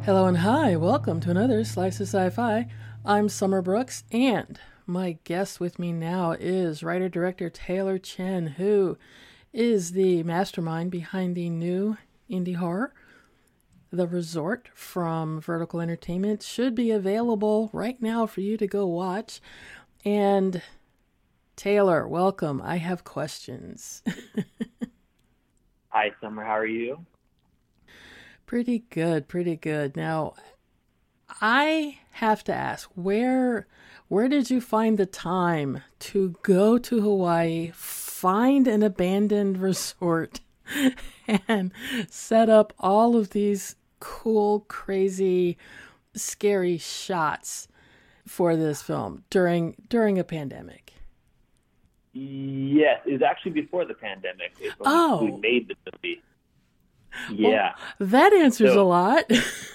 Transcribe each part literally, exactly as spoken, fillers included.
Hello and hi, welcome to another Slice of Sci-Fi. I'm Summer Brooks, and my guest with me now is writer-director Taylor Chen, who is the mastermind behind the new indie horror, The Resort, from Vertical Entertainment. Should be available right now for you to go watch. And Taylor, welcome. I have questions. Hi, Summer. How are you? Pretty good, pretty good. Now, I have to ask, where where did you find the time to go to Hawaii, find an abandoned resort, and set up all of these cool, crazy, scary shots for this film during during a pandemic? Yes, it was actually before the pandemic. It's when Oh, we made the movie. well, Yeah. that answers a So, lot.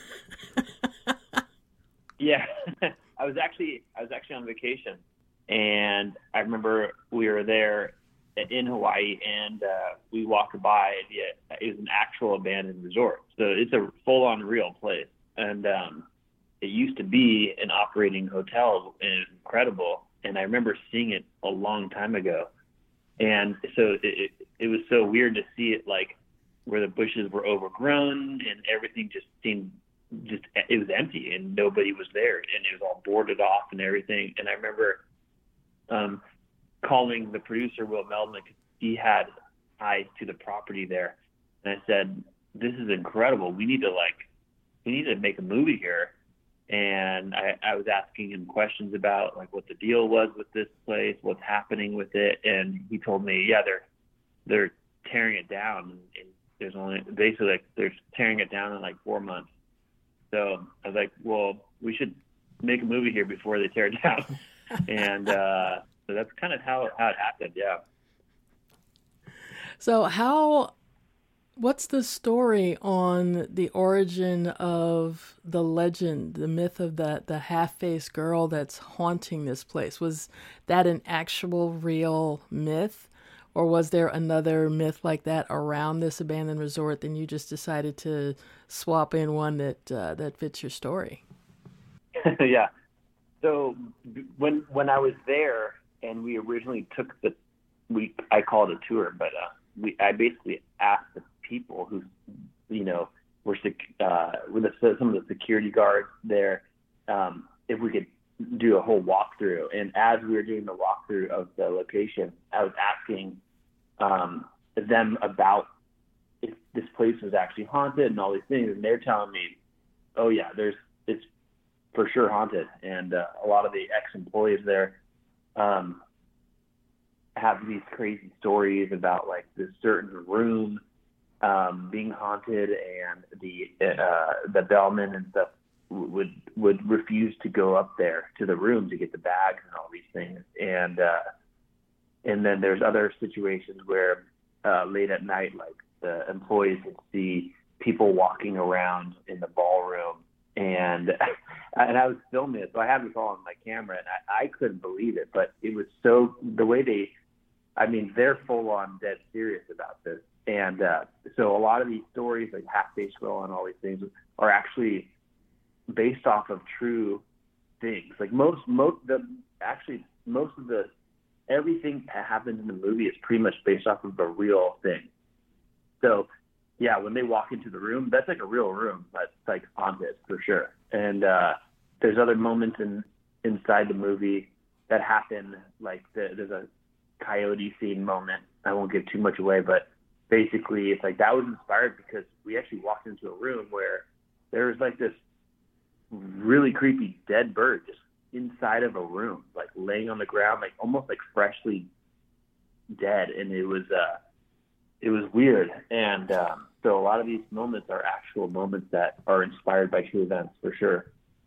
yeah, I was actually I was actually on vacation, and I remember we were there in Hawaii, and uh, we walked by. Yeah, it was an actual abandoned resort, so it's a full-on real place, and um, it used to be an operating hotel, and it was incredible. And I remember seeing it a long time ago, and so it, it, it was so weird to see it like where the bushes were overgrown and everything just seemed just it was empty and nobody was there and it was all boarded off and everything. And I remember um, calling the producer Will Meldman because he had ties to the property there, and I said, "This is incredible. We need to like we need to make a movie here." And I, I was asking him questions about like what the deal was with this place, what's happening with it, and he told me, yeah, they're they're tearing it down. And there's only basically like they're tearing it down in like four months. So I was like, well, we should make a movie here before they tear it down. And uh, so that's kind of how how it happened. Yeah. So how what's the story on the origin of the legend, the myth of the, the half-faced girl that's haunting this place? Was that an actual real myth? Or was there another myth like that around this abandoned resort, then you just decided to swap in one that uh, that fits your story? Yeah. So when when I was there and we originally took the we I call it a tour, but uh, we I basically asked the people who, you know, were sec- uh, with the, some of the security guards there, um, if we could do a whole walkthrough. And as we were doing the walkthrough of the location, I was asking um, them about if this place was actually haunted and all these things. And they're telling me, oh yeah, there's it's for sure haunted. And uh, a lot of the ex-employees there um, have these crazy stories about like this certain room um, being haunted, and the uh, the bellman and stuff would would refuse to go up there to the room to get the bags and all these things. And uh, and then there's other situations where uh, late at night, like the employees would see people walking around in the ballroom, and and I was filming it, so I had this all on my camera, and I, I couldn't believe it, but it was so the way they, I mean, they're full on dead serious about this. And uh, so a lot of these stories, like Half-Faced Girl and all these things, are actually based off of true things. Like most, most the actually most of the everything that happens in the movie is pretty much based off of a real thing. So yeah, when they walk into the room, that's like a real room that's like haunted for sure. And uh, there's other moments in inside the movie that happen. Like the, there's a coyote scene moment. I won't give too much away, but basically it's like that was inspired because we actually walked into a room where there was like this really creepy dead bird just inside of a room, like laying on the ground, like almost like freshly dead. And it was uh it was weird. And um so a lot of these moments are actual moments that are inspired by true events for sure.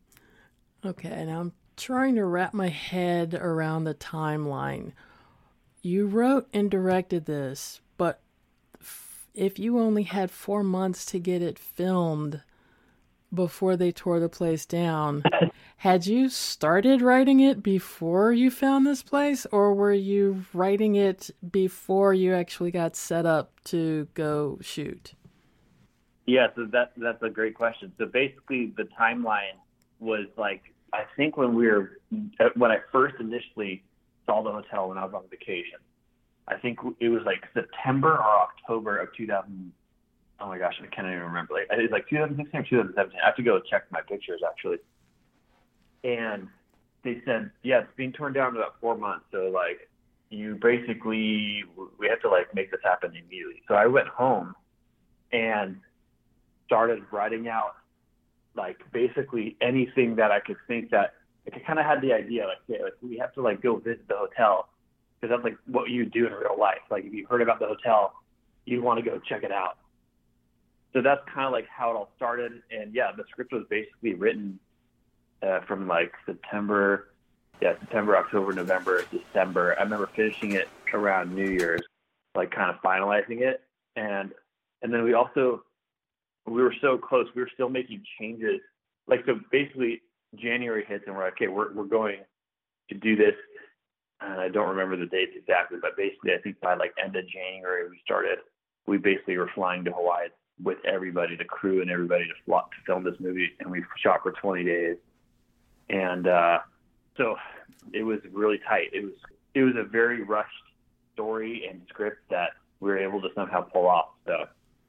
Okay, now I'm trying to wrap my head around the timeline. You wrote and directed this, but f- if you only had four months to get it filmed before they tore the place down, had you started writing it before you found this place, or were you writing it before you actually got set up to go shoot? Yeah, so that that's a great question. So basically, the timeline was like, I think when we were when I first initially saw the hotel when I was on vacation, I think it was like September or October of two thousand. Oh my gosh, I can't even remember. Like, it was like twenty sixteen or twenty seventeen. I have to go check my pictures actually. And they said, yeah, it's being torn down in about four months. So like, you basically we have to like make this happen immediately. So I went home and started writing out like basically anything that I could think that like, I kind of had the idea like, okay, like we have to like go visit the hotel because that's like what you do in real life. Like if you heard about the hotel, you want to go check it out. So that's kind of like how it all started. And yeah, the script was basically written uh, from like September, yeah, September, October, November, December. I remember finishing it around New Year's, like kind of finalizing it. And, and then we also, we were so close. We were still making changes. Like, so basically January hits and we're like, okay, we're, we're going to do this. And I don't remember the dates exactly, but basically I think by like end of January, we started, we basically were flying to Hawaii with everybody, the crew and everybody to, fly, to film this movie. And we shot for twenty days. And, uh, so it was really tight. It was, it was a very rushed story and script that we were able to somehow pull off. So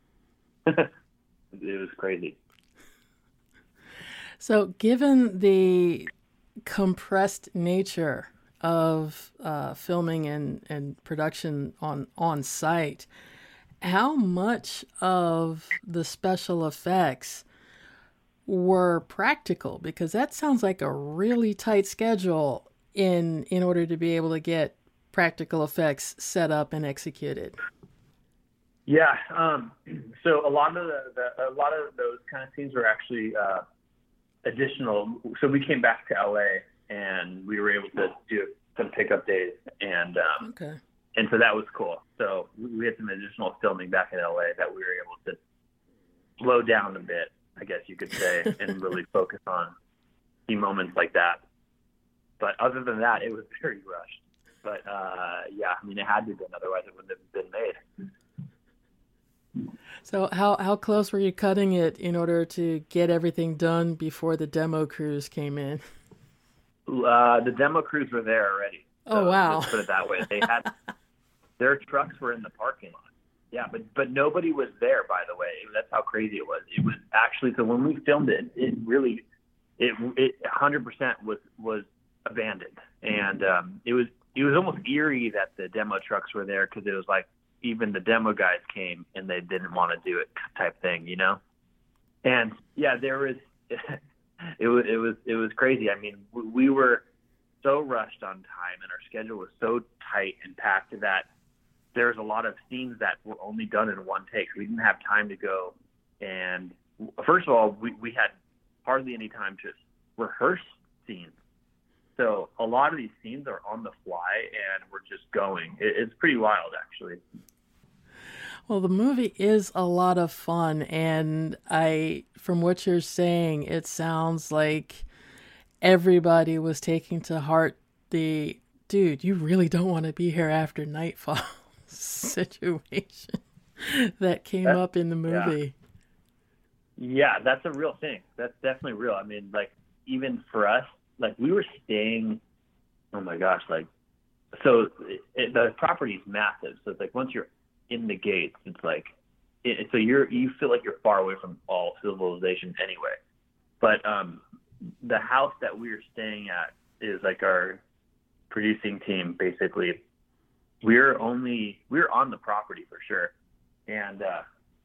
it was crazy. So given the compressed nature of uh, filming and, and production on, on site, how much of the special effects were practical? Because that sounds like a really tight schedule in in order to be able to get practical effects set up and executed. Yeah, um, so a lot of the, the a lot of those kind of scenes were actually uh, additional. So we came back to L A and we were able to do some pickup days, and um, okay, and so that was cool. So we had some additional filming back in L A that we were able to slow down a bit, I guess you could say, and really focus on key moments like that. But other than that, it was very rushed. But uh, yeah, I mean, it had to have been, otherwise it wouldn't have been made. So how, how close were you cutting it in order to get everything done before the demo crews came in? Uh, the demo crews were there already. So oh, wow. Let's put it that way. They had their trucks were in the parking lot. Yeah, but but nobody was there, by the way. That's how crazy it was. It was actually, so when we filmed it, it really, it it one hundred percent was was abandoned, and um, it was it was almost eerie that the demo trucks were there, because it was like even the demo guys came and they didn't want to do it type thing, you know. And yeah, there was it was it was it was crazy. I mean, we were so rushed on time, and our schedule was so tight and packed that there's a lot of scenes that were only done in one take. So we didn't have time to go. And first of all, we, we had hardly any time to rehearse scenes. So a lot of these scenes are on the fly and we're just going. It, it's pretty wild, actually. Well, the movie is a lot of fun. And I, from what you're saying, it sounds like everybody was taking to heart the, dude, you really don't want to be here after nightfall situation that came that's, up in the movie. Yeah. yeah, that's a real thing. That's definitely real. I mean, like, even for us, like, we were staying, oh my gosh, like, so it, it, the property is massive. So it's like, once you're in the gates, it's like, it, so you're, you feel like you're far away from all civilization anyway. But um, the house that we were staying at is like our producing team, basically. We're only, we're on the property for sure. And uh,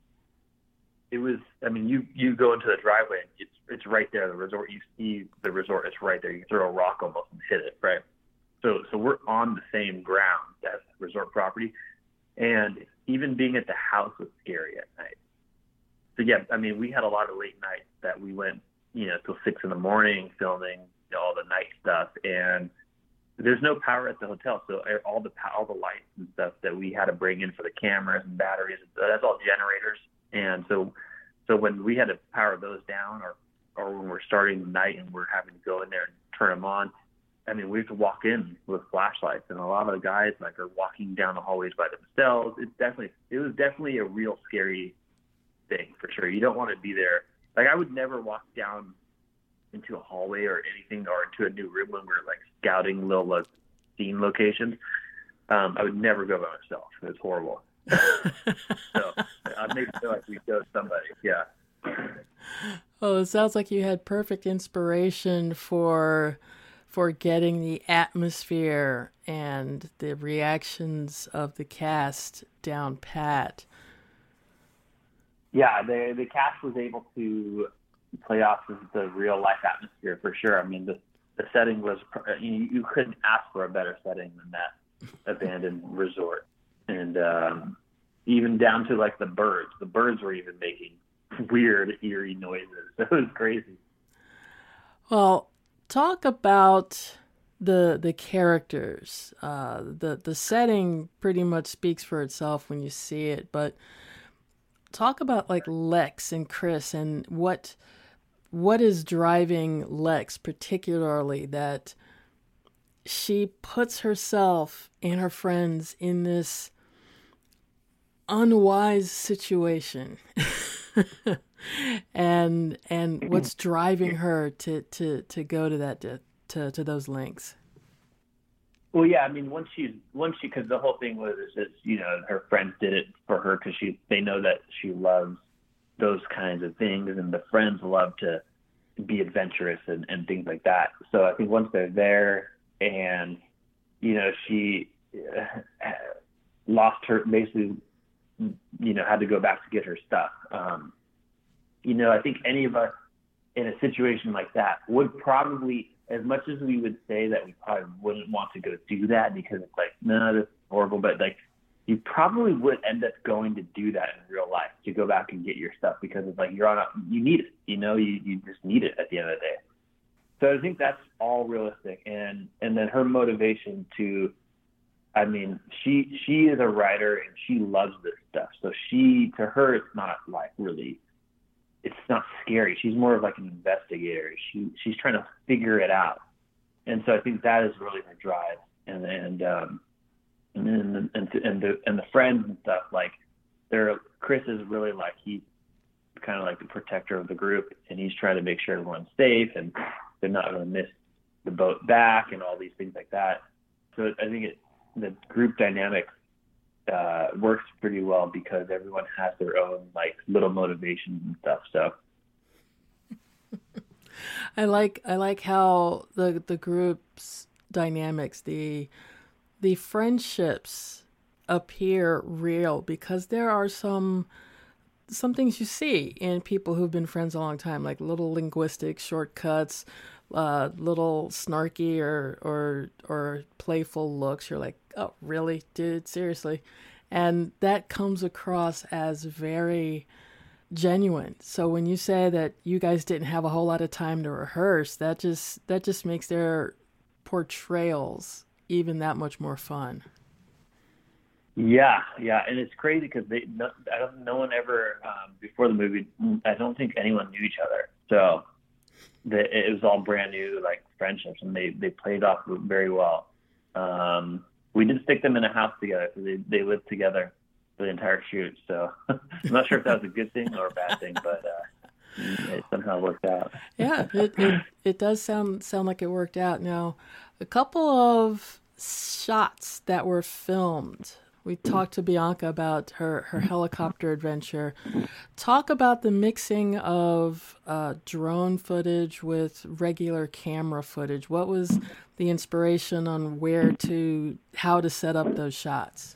it was, I mean, you, you go into the driveway, and it's it's right there. The resort, you see the resort, it's right there. You can throw a rock almost and hit it, right? So so we're on the same ground as the resort property. And even being at the house was scary at night. So yeah, I mean, we had a lot of late nights that we went, you know, till six in the morning filming all the night stuff. And there's no power at the hotel, so all the all the lights and stuff that we had to bring in for the cameras and batteries, that's all generators. And so, so when we had to power those down, or or when we're starting the night and we're having to go in there and turn them on, I mean, we have to walk in with flashlights, and a lot of the guys like are walking down the hallways by themselves. It's definitely, it was definitely a real scary thing for sure. You don't want to be there. Like, I would never walk down into a hallway or anything, or into a new room when we're like scouting little like, scene locations. Um, I would never go by myself. It was horrible. So I made it feel like we go somebody. Yeah. Well, it sounds like you had perfect inspiration for for getting the atmosphere and the reactions of the cast down pat. Yeah, the the cast was able to play off of the real life atmosphere for sure. I mean, the the setting was, you, you couldn't ask for a better setting than that abandoned resort, and um, even down to like the birds. The birds were even making weird, eerie noises. It was crazy. Well, talk about the the characters. Uh, the the setting pretty much speaks for itself when you see it, but talk about like Lex and Chris and what what is driving Lex particularly, that she puts herself and her friends in this unwise situation. and and what's driving her to, to, to go to that to, to, to those lengths. Well, yeah, I mean, once she's once she because the whole thing was is that, you know, her friends did it for her because she they know that she loves those kinds of things, and the friends love to be adventurous and, and things like that. So I think once they're there, and you know, she uh, lost her, basically, you know, had to go back to get her stuff. Um, you know, I think any of us in a situation like that would probably, as much as we would say that we probably wouldn't want to go do that because it's like, no, that's horrible, but like, you probably would end up going to do that in real life, to go back and get your stuff, because it's like, you're on a, you need it, you know, you, you just need it at the end of the day. So I think that's all realistic. And, and then her motivation to, I mean, she, she is a writer and she loves this stuff. So she, to her, it's not like really, it's not scary. She's more of like an investigator. She, she's trying to figure it out. And so I think that is really her drive. And, and, um, and then, and, and the, and the friends and stuff, like they're, Chris is really like, he's kind of like the protector of the group, and he's trying to make sure everyone's safe and they're not going to miss the boat back and all these things like that. So I think it, the group dynamic uh, works pretty well because everyone has their own like little motivations and stuff. So I like I like how the the group's dynamics, the the friendships appear real, because there are some some things you see in people who've been friends a long time, like little linguistic shortcuts, uh, little snarky or or or playful looks. You're like, oh, really, dude? Seriously? And that comes across as very genuine. So when you say that you guys didn't have a whole lot of time to rehearse, that just that just makes their portrayals even that much more fun. Yeah, yeah, and it's crazy because they, no, I don't, no one ever um, before the movie, I don't think anyone knew each other. So the, it was all brand new, like friendships, and they, they played off very well. Um, we did stick them in a house together, so they they lived together for the entire shoot. So I'm not sure if that was a good thing or a bad thing, but uh, it somehow worked out. Yeah, it, it it does sound sound like it worked out. Now, a couple of shots that were filmed. We talked to Bianca about her, her helicopter adventure. Talk about the mixing of uh, drone footage with regular camera footage. What was the inspiration on where to, how to set up those shots?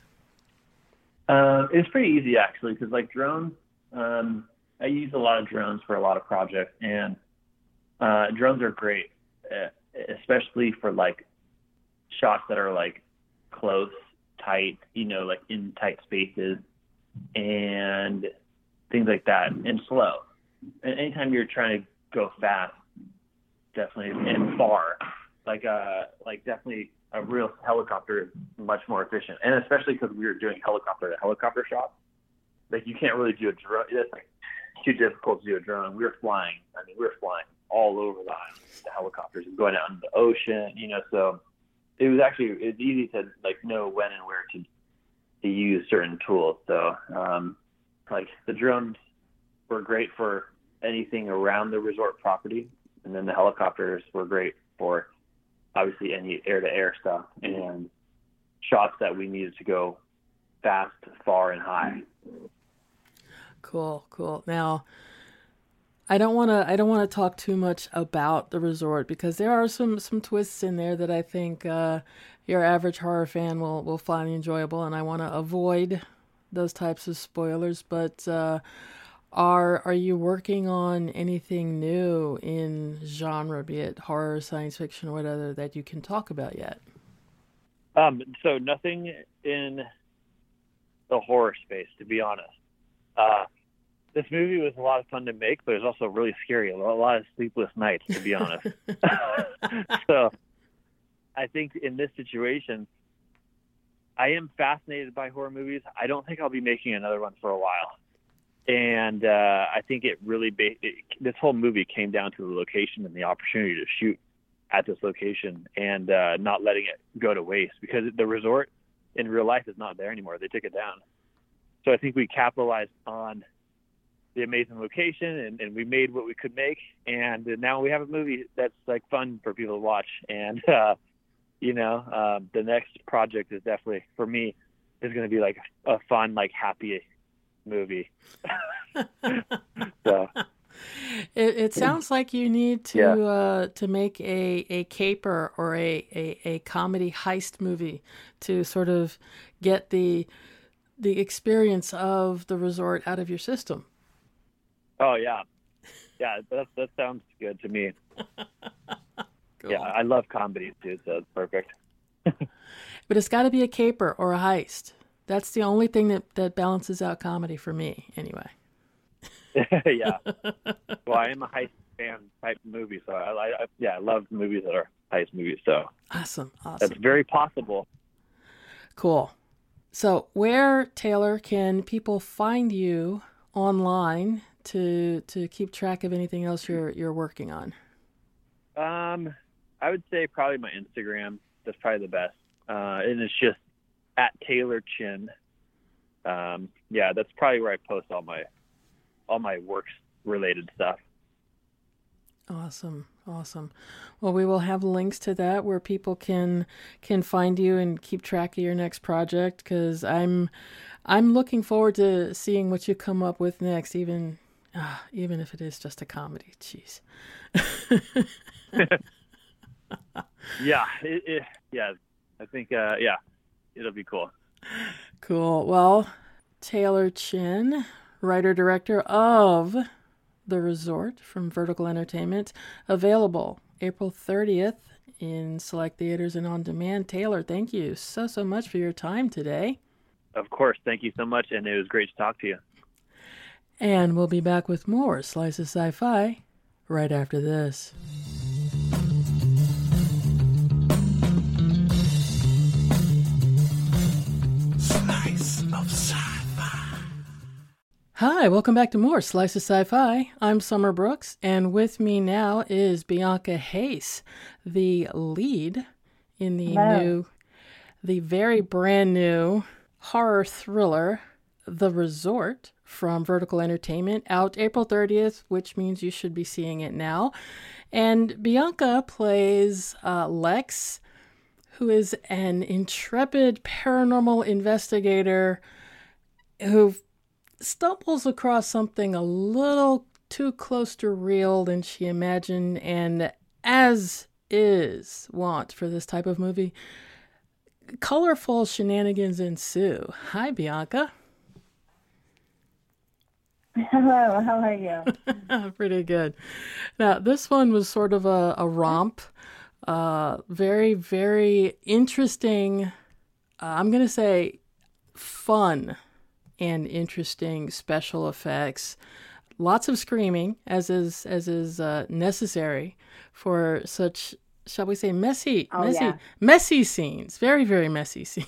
Um, it's pretty easy, actually, because like drones, um, I use a lot of drones for a lot of projects, and uh, drones are great, uh, especially for like shots that are like close, tight, you know, like in tight spaces and things like that, and slow. And anytime you're trying to go fast, definitely, and far, like uh, like definitely a real helicopter is much more efficient. And especially because we were doing helicopter to helicopter shots, like you can't really do a drone. It's like too difficult to do a drone. We were flying. I mean, we were flying all over the island, the helicopters, and going out into the ocean, you know, so it was actually, it's easy to like know when and where to to use certain tools. So um, like the drones, were great for anything around the resort property, and then the helicopters were great for obviously any air-to-air stuff and shots that we needed to go fast, far, and high. Cool, cool. Now, I don't want to I don't want to talk too much about the resort because there are some some twists in there that I think uh, your average horror fan will will find enjoyable, and I want to avoid those types of spoilers. But uh, are are you working on anything new in genre, be it horror, science fiction, or whatever, that you can talk about yet? Um, so nothing in the horror space, to be honest. Uh, this movie was a lot of fun to make, but it was also really scary. A lot of sleepless nights, to be honest. So I think in this situation, I am fascinated by horror movies. I don't think I'll be making another one for a while. And uh, I think it really, ba- it, this whole movie came down to the location and the opportunity to shoot at this location and uh, not letting it go to waste, because the resort in real life is not there anymore. They took it down. So I think we capitalized on the amazing location, and, and we made what we could make. And now we have a movie that's like fun for people to watch. And, uh, you know, uh, the next project is definitely, for me, is going to be like a fun, like happy movie. So It, it sounds like you need to Yeah. uh, to make a, a caper or a, a, a comedy heist movie to sort of get the the experience of the resort out of your system. Oh yeah, yeah. That that sounds good to me. Cool. Yeah, I love comedies too, so it's perfect. But it's got to be a caper or a heist. That's the only thing that, that balances out comedy for me, anyway. Yeah. Well, I am a heist fan type movie, so I, I yeah, I love movies that are heist movies. So Awesome, awesome. that's very possible. Cool. So where, Taylor, can people find you online to to keep track of anything else you're you're working on? Um, I would say probably my Instagram. That's probably the best, uh, and it's just at Taylor Chin. Um, yeah, that's probably where I post all my all my works related stuff. Awesome, awesome. Well, we will have links to that where people can can find you and keep track of your next project, because I'm I'm looking forward to seeing what you come up with next, even uh, even if it is just a comedy. Jeez. Yeah, it, it, yeah. I think uh, yeah, it'll be cool. Cool. Well, Taylor Chin, writer-director of The Resort from Vertical Entertainment, available April thirtieth in select theaters and on demand. Taylor, thank you so, so much for your time today. Of course. Thank you so much, and it was great to talk to you. And we'll be back with more Slice of Sci-Fi right after this. Slice of Sci-Fi. Hi, welcome back to more Slice of Sci-Fi. I'm Summer Brooks, and with me now is Bianca Hayes, the lead in the Hello. new, the very brand new horror thriller, The Resort, from Vertical Entertainment, out April thirtieth, which means you should be seeing it now. And Bianca plays uh, Lex, who is an intrepid paranormal investigator who stumbles across something a little too close to real than she imagined, and as is wont for this type of movie, colorful shenanigans ensue. Hi, Bianca. Hello, how are you? Pretty good. Now, this one was sort of a, a romp. Uh, very, very interesting. Uh, I'm going to say fun and interesting special effects. Lots of screaming, as is as is uh, necessary for such, shall we say, messy, Oh, messy, yeah. messy scenes. Very, very messy scenes.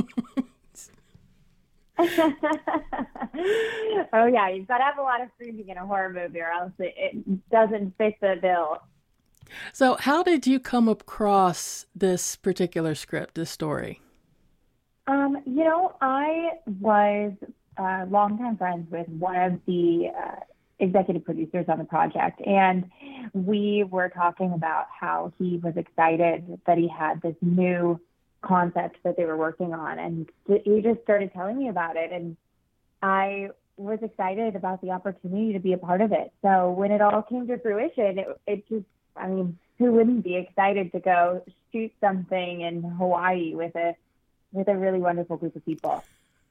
Oh yeah, you've got to have a lot of screaming in a horror movie, or else it, it doesn't fit the bill. So, how did you come across this particular script, this story? Um, you know, I was uh, longtime friends with one of the uh, executive producers on the project. And we were talking about how he was excited that he had this new concept that they were working on. And he just started telling me about it. And I was excited about the opportunity to be a part of it. So when it all came to fruition, it, it just, I mean, who wouldn't be excited to go shoot something in Hawaii with a with a really wonderful group of people?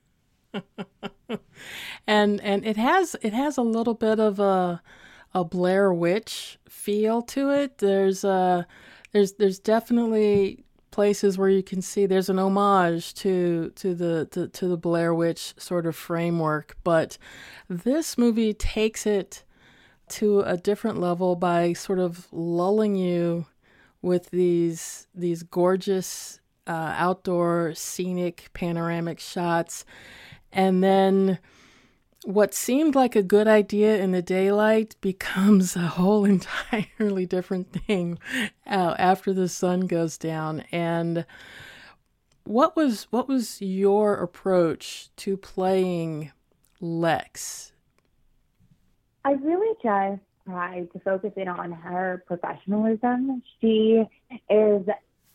and and it has it has a little bit of a a Blair Witch feel to it. There's uh there's there's definitely places where you can see there's an homage to to the to, to the Blair Witch sort of framework, but this movie takes it to a different level by sort of lulling you with these these gorgeous uh, outdoor scenic panoramic shots, and then what seemed like a good idea in the daylight becomes a whole entirely different thing uh, after the sun goes down. And what was what was your approach to playing Lex? I really just tried to focus in on her professionalism. She is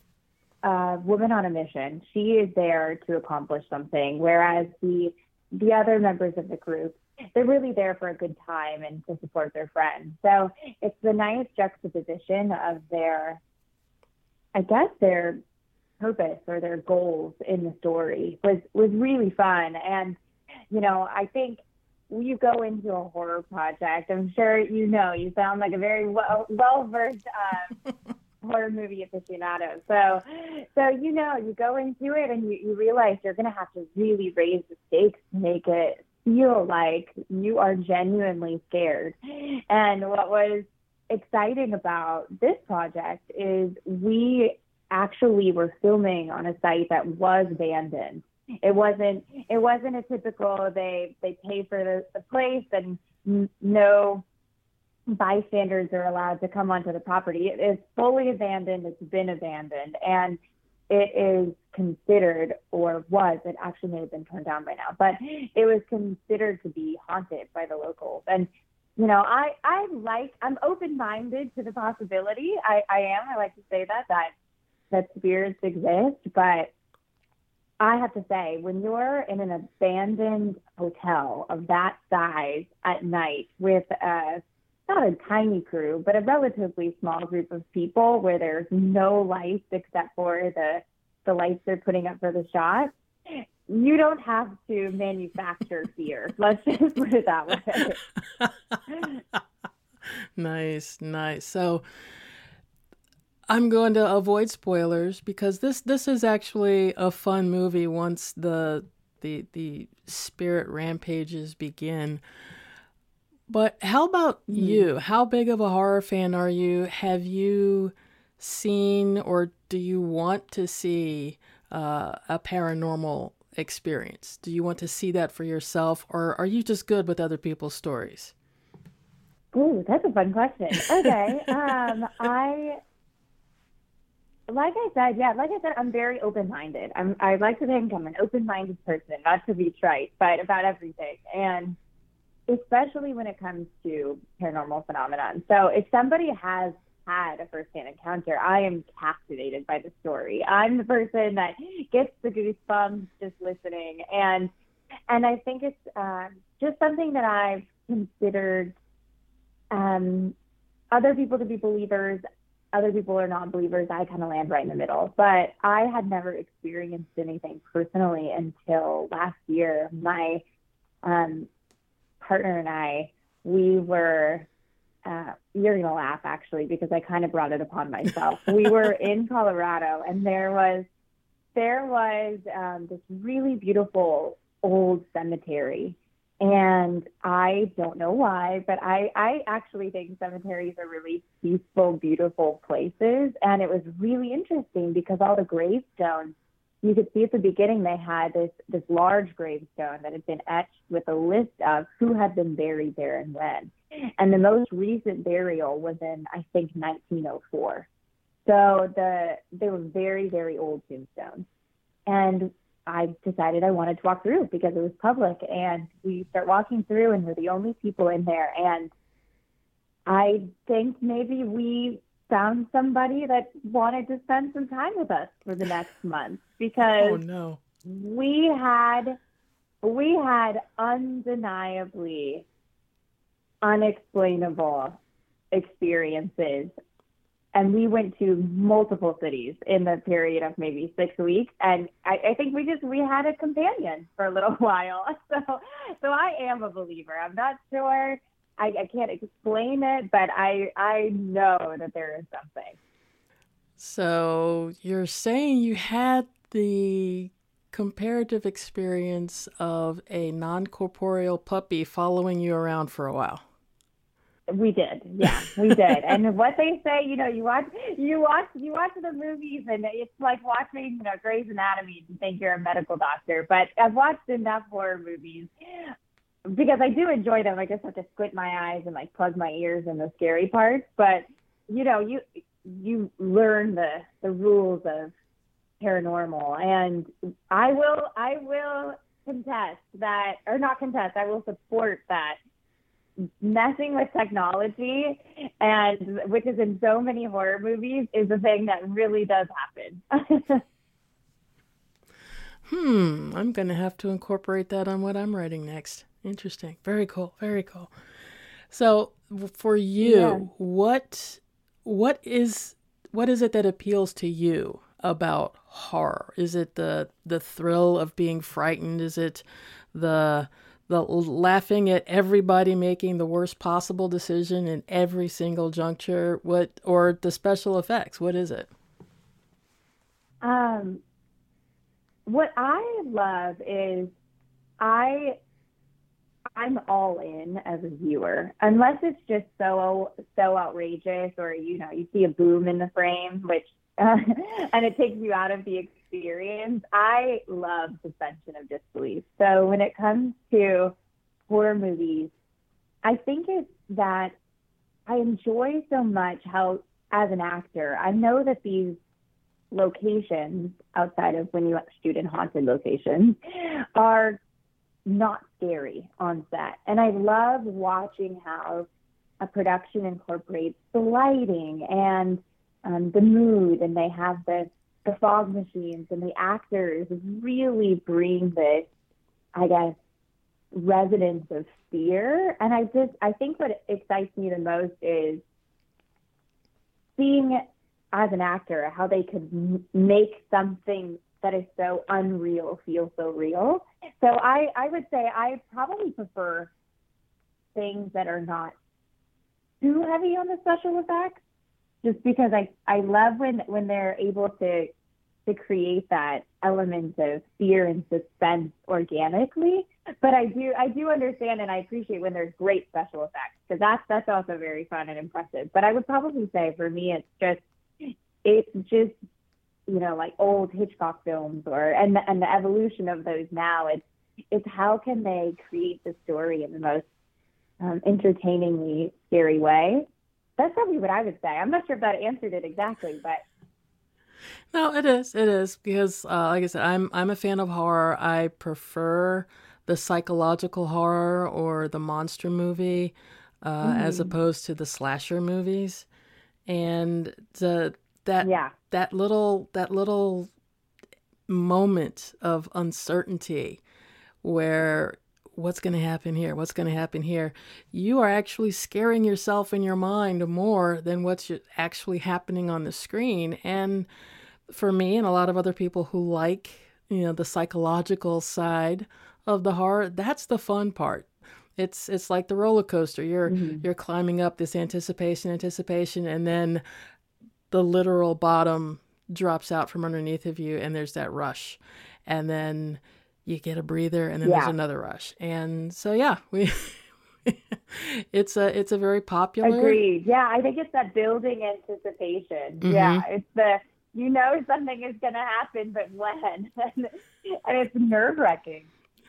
a woman on a mission. She is there to accomplish something, whereas the the other members of the group, they're really there for a good time and to support their friends. So it's the nice juxtaposition of their, I guess, their purpose or their goals in the story was, was really fun. And, you know, I think when you go into a horror project, I'm sure you know, you sound like a very well, well-versed um, horror movie aficionado. So, so you know, you go into it and you, you realize you're going to have to really raise the stakes to make it feel like you are genuinely scared. And what was exciting about this project is we actually were filming on a site that was abandoned. It wasn't. It wasn't a typical. They they pay for the, the place and n- no bystanders are allowed to come onto the property. It is fully abandoned. It's been abandoned, and it is considered, or was. It actually may have been torn down by now, but it was considered to be haunted by the locals. And you know, I I like. I'm open-minded to the possibility. I I am. I like to say that that that spirits exist, but I have to say, when you're in an abandoned hotel of that size at night with a, not a tiny crew, but a relatively small group of people where there's no lights except for the, the lights they're putting up for the shot, you don't have to manufacture fear. Let's just put it that way. Nice, nice. So I'm going to avoid spoilers because this this is actually a fun movie once the the the spirit rampages begin. But how about mm. you? How big of a horror fan are you? Have you seen or do you want to see uh, a paranormal experience? Do you want to see that for yourself, or are you just good with other people's stories? Ooh, that's a fun question. Okay, um, I. Like I said, yeah, like I said, I'm very open-minded. I'm, I like to think I'm an open-minded person, not to be trite, but about everything. And especially when it comes to paranormal phenomenon. So if somebody has had a firsthand encounter, I am captivated by the story. I'm the person that gets the goosebumps just listening. And, and I think it's uh, just something that I've considered um, other people to be believers. Other people are non-believers. I kind of land right in the middle. But I had never experienced anything personally until last year. My um, partner and I, we were, uh, you're going to laugh actually, because I kind of brought it upon myself. We were in Colorado, and there was, there was um, this really beautiful old cemetery. And I don't know why, but I, I actually think cemeteries are really peaceful, beautiful places. And it was really interesting because all the gravestones, you could see at the beginning they had this, this large gravestone that had been etched with a list of who had been buried there and when. And the most recent burial was in, I think, nineteen oh four. So the they were very, very old tombstones. And I decided I wanted to walk through because it was public. And we start walking through, and we're the only people in there. And I think maybe we found somebody that wanted to spend some time with us for the next month, because Oh no. we had we had undeniably unexplainable experiences, and we went to multiple cities in the period of maybe six weeks. And I, I think we just we had a companion for a little while. So so I am a believer. I'm not sure. I, I can't explain it, but I I know that there is something. So you're saying you had the comparative experience of a non-corporeal puppy following you around for a while. We did, yeah, we did. And what they say, you know, you watch, you watch, you watch the movies, and it's like watching, you know, Grey's Anatomy and think you're a medical doctor. But I've watched enough horror movies because I do enjoy them. I just have to squint my eyes and like plug my ears in the scary parts. But you know, you you learn the the rules of paranormal, and I will I will contest that, or not contest. I will support that. Messing with technology, and which is in so many horror movies, is a thing that really does happen. Hmm, I'm going to have to incorporate that on what I'm writing next. Interesting. Very cool. Very cool. So for you, Yeah. what what is what is it that appeals to you about horror? Is it the the thrill of being frightened? Is it the the laughing at everybody making the worst possible decision in every single juncture? What, or the special effects? What is it? Um, what I love is I I'm all in as a viewer, unless it's just so so outrageous, or you know, you see a boom in the frame, which uh, and it takes you out of the experience. I love suspension of disbelief. So when it comes to horror movies, I think it's that I enjoy so much how, as an actor, I know that these locations, outside of when you shoot in haunted locations, are not scary on set. And I love watching how a production incorporates the lighting and um, the mood, and they have the, the fog machines, and the actors really bring this, I guess, resonance of fear. And I just, I think what excites me the most is seeing, as an actor, how they could m- make something that is so unreal feel so real. So I, I would say I probably prefer things that are not too heavy on the special effects, just because I, I love when, when they're able to to create that element of fear and suspense organically. But I do I do understand, and I appreciate when there's great special effects, because that's that's also very fun and impressive. But I would probably say for me it's just it's just you know, like old Hitchcock films, or and the, and the evolution of those now. It's it's how can they create the story in the most um, entertainingly scary way. That's probably what I would say. I'm not sure if that answered it exactly, but No, it is. It is because, uh, like I said, I'm I'm a fan of horror. I prefer the psychological horror or the monster movie, uh, Mm. as opposed to the slasher movies. And the that yeah, that little that little moment of uncertainty, where what's going to happen here? What's going to happen here? You are actually scaring yourself in your mind more than what's actually happening on the screen. And for me and a lot of other people who like, you know, the psychological side of the horror, that's the fun part. It's it's like the roller coaster. You're Mhm. you're climbing up this anticipation, anticipation, and then the literal bottom drops out from underneath of you, and there's that rush, and then you get a breather, and then there's Yeah. another rush. And so yeah, we it's a it's a very popular. Agreed. Yeah, I think it's that building anticipation. Mhm. Yeah, it's the, you know something is going to happen, but when? and it's nerve-wracking.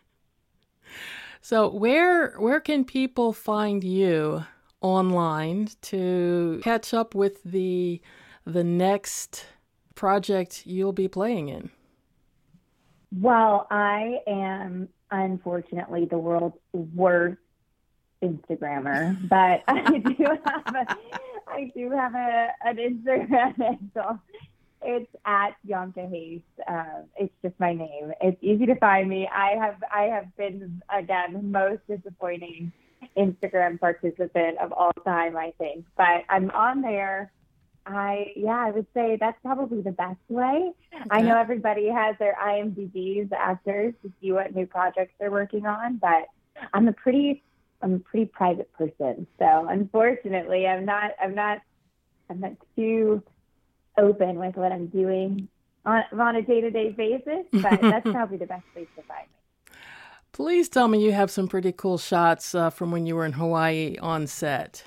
So where where can people find you online to catch up with the the next project you'll be playing in? Well, I am unfortunately the world's worst Instagrammer, but I do have a, I do have a, an Instagram handle. It's at Bianca Hayes. Uh, it's just my name. It's easy to find me. I have I have been again most disappointing Instagram participant of all time, I think. But I'm on there. I yeah, I would say that's probably the best way. Okay. I know everybody has their I M D Bs, actors, to see what new projects they're working on, but I'm a pretty I'm a pretty private person. So unfortunately, I'm not I'm not I'm not too open with what I'm doing on, on a day-to-day basis, but that's probably the best place to find me. Please tell me you have some pretty cool shots uh, from when you were in Hawaii on set.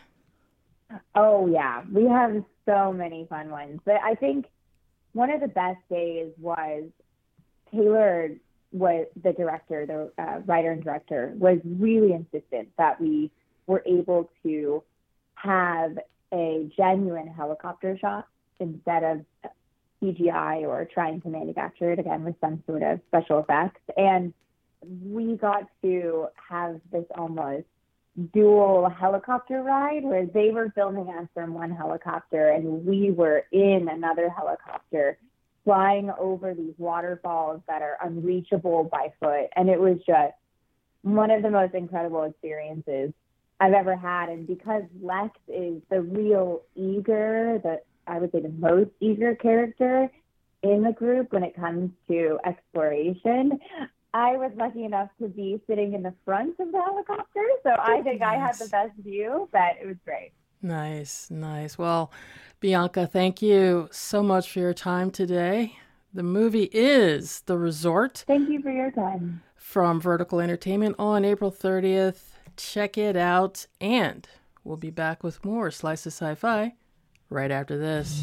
Oh, yeah. We have so many fun ones. But I think one of the best days was Taylor, was the director, the uh, writer and director, was really insistent that we were able to have a genuine helicopter shot instead of C G I or trying to manufacture it again with some sort of special effects. And we got to have this almost dual helicopter ride where they were filming us from one helicopter and we were in another helicopter flying over these waterfalls that are unreachable by foot. And it was just one of the most incredible experiences I've ever had. And because Lex is the real eager, the I would say the most eager character in the group when it comes to exploration, I was lucky enough to be sitting in the front of the helicopter, so I think nice. I had the best view, but it was great. Nice, nice. Well, Bianca, thank you so much for your time today. The movie is The Resort. Thank you for your time. From Vertical Entertainment on April thirtieth. Check it out, and we'll be back with more Slice of Sci-Fi right after this.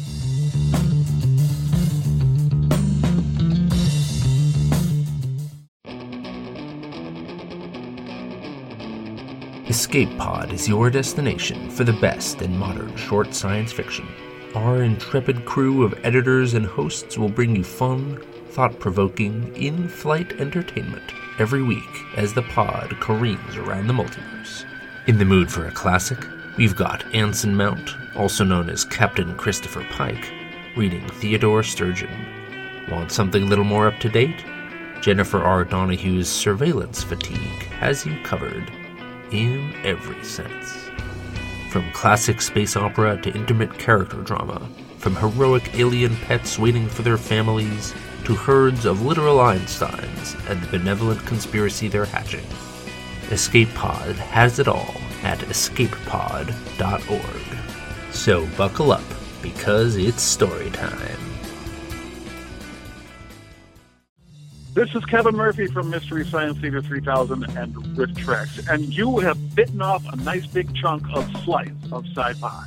Escape Pod is your destination for the best in modern short science fiction. Our intrepid crew of editors and hosts will bring you fun, thought-provoking, in-flight entertainment every week as the pod careens around the multiverse. In the mood for a classic? We've got Anson Mount, also known as Captain Christopher Pike, reading Theodore Sturgeon. Want something a little more up-to-date? Jennifer R. Donohue's Surveillance Fatigue has you covered in every sense. From classic space opera to intimate character drama, from heroic alien pets waiting for their families to herds of literal Einsteins and the benevolent conspiracy they're hatching. Escape Pod has it all at escape pod dot org. So buckle up, because it's story time. This is Kevin Murphy from Mystery Science Theater three thousand and RiffTrex, and you have bitten off a nice big chunk of slice of sci-fi.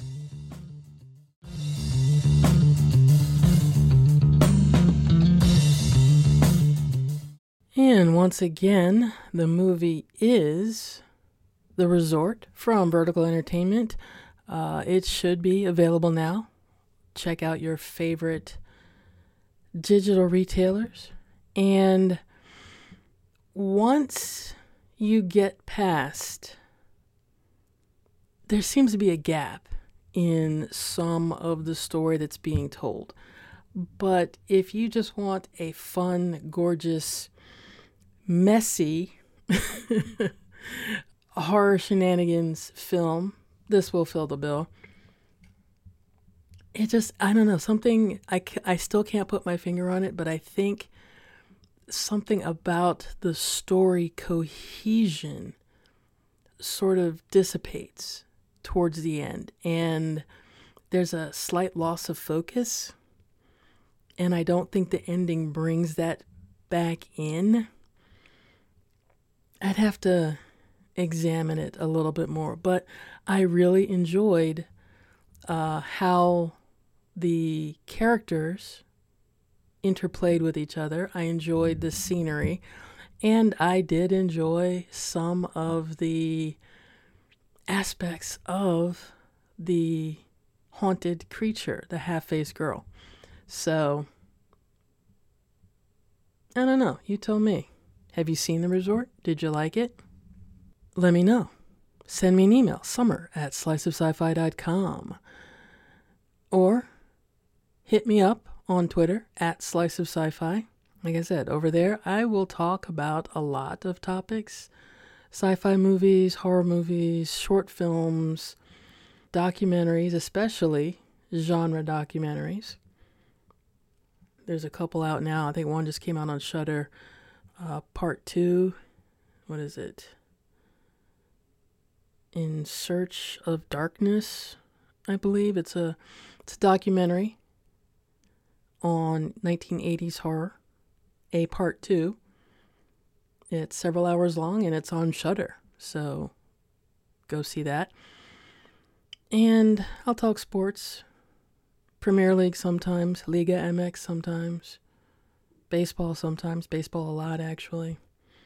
And once again, the movie is The Resort from Vertical Entertainment. Uh, it should be available now. Check out your favorite digital retailers. And once you get past, there seems to be a gap in some of the story that's being told. But if you just want a fun, gorgeous, messy horror shenanigans film, this will fill the bill. It just, I don't know, something, I, I still can't put my finger on it, but I think something about the story cohesion sort of dissipates towards the end, and there's a slight loss of focus, and I don't think the ending brings that back in. I'd have to examine it a little bit more, but I really enjoyed uh, how the characters interplayed with each other. I enjoyed the scenery, and I did enjoy some of the aspects of the haunted creature, the half-faced girl. So I don't know. You tell me. Have you seen the resort? Did you like it? Let me know. Send me an email, summer at slice of sci fi dot com. Or hit me up on Twitter at slice of sci fi. Like I said, over there, I will talk about a lot of topics. Sci-fi movies, horror movies, short films, documentaries, especially genre documentaries. There's a couple out now. I think one just came out on Shudder. Uh, part two. What is it? In Search of Darkness, I believe. It's a, it's a documentary on nineteen eighties horror. A part two. It's several hours long and it's on Shudder, so go see that. And I'll talk sports, Premier League sometimes, Liga M X sometimes, baseball sometimes, baseball a lot actually.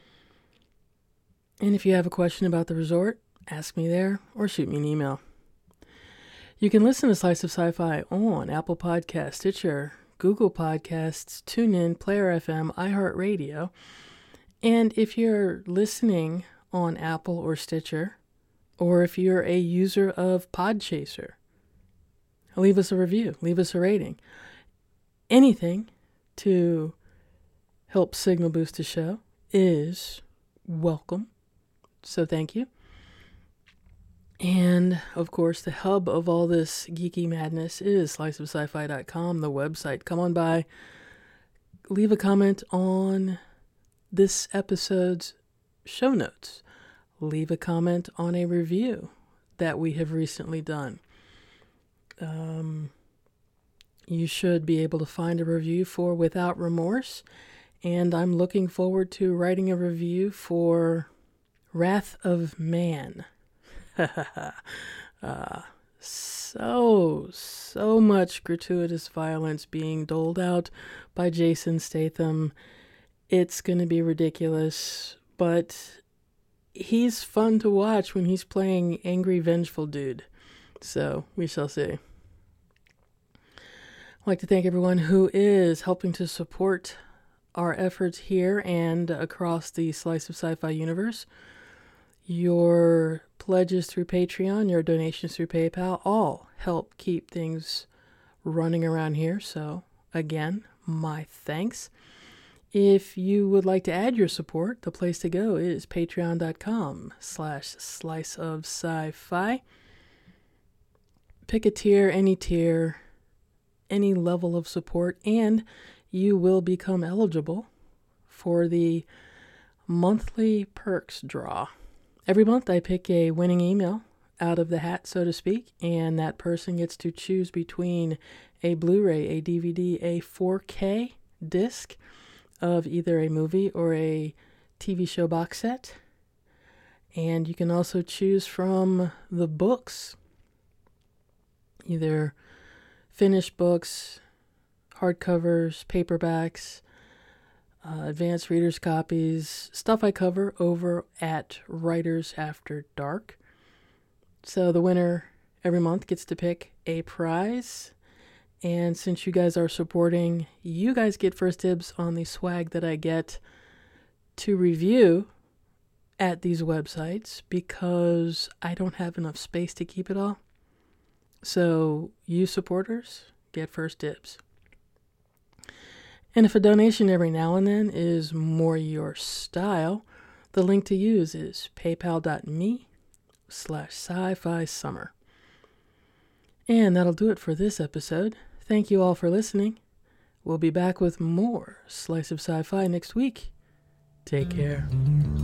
And if you have a question about the resort, ask me there or shoot me an email. You can listen to Slice of Sci-Fi on Apple Podcasts, Stitcher, Google Podcasts, TuneIn, Player F M, iHeartRadio. And if you're listening on Apple or Stitcher, or if you're a user of Podchaser, leave us a review, leave us a rating. Anything to help signal boost the show is welcome. So thank you. And, of course, the hub of all this geeky madness is slice of sci fi dot com, the website. Come on by, leave a comment on this episode's show notes. Leave a comment on a review that we have recently done. Um, you should be able to find a review for Without Remorse, and I'm looking forward to writing a review for Wrath of Man. uh, so, so much gratuitous violence being doled out by Jason Statham. It's going to be ridiculous, but he's fun to watch when he's playing angry, vengeful dude. So, we shall see. I'd like to thank everyone who is helping to support our efforts here and across the Slice of Sci-Fi universe. Your pledges through Patreon, your donations through PayPal, all help keep things running around here. So, again, my thanks. If you would like to add your support, the place to go is patreon.com slash slice of sci-fi. Pick a tier, any tier, any level of support, and you will become eligible for the monthly perks draw. Every month I pick a winning email out of the hat, so to speak, and that person gets to choose between a Blu-ray, a D V D, a four K disc of either a movie or a T V show box set. And you can also choose from the books, either finished books, hardcovers, paperbacks, uh, advanced reader's copies, stuff I cover over at Writers After Dark. So the winner every month gets to pick a prize. And since you guys are supporting, you guys get first dibs on the swag that I get to review at these websites because I don't have enough space to keep it all. So you supporters get first dibs. And if a donation every now and then is more your style, the link to use is paypal.me slash sci-fi summer. And that'll do it for this episode. Thank you all for listening. We'll be back with more Slice of Sci-Fi next week. Take care.